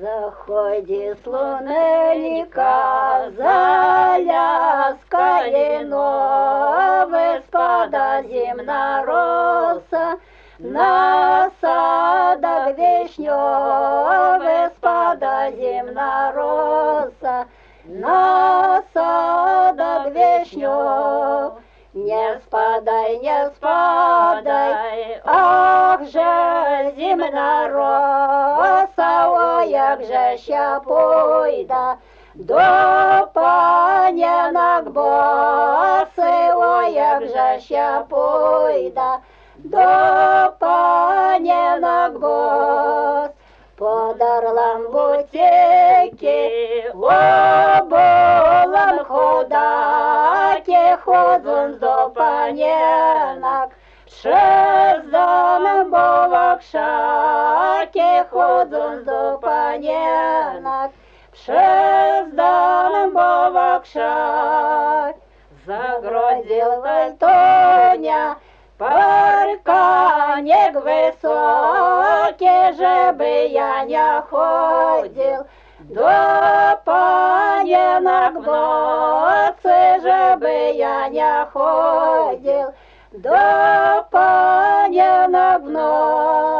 заходит луненька, заляскає нове, спада зимна роса, на садах вишньове спада зимна роса, на садах вишньов. Не спадай, не спадай, ах же зимна роса, ой, як же ща пойда до панянок боси, ой, як же ща пойда до панянок бос. По дарлам бутеки, оболам ходаки, ходзун до панянок, шездан бовак шаки, ходзун до панянок, шездан бовак шак. Загрозил Тоня парканек высокий, żeby я не ходил до панянок в ноцы, żeby я не ходил до панянок в ноцы.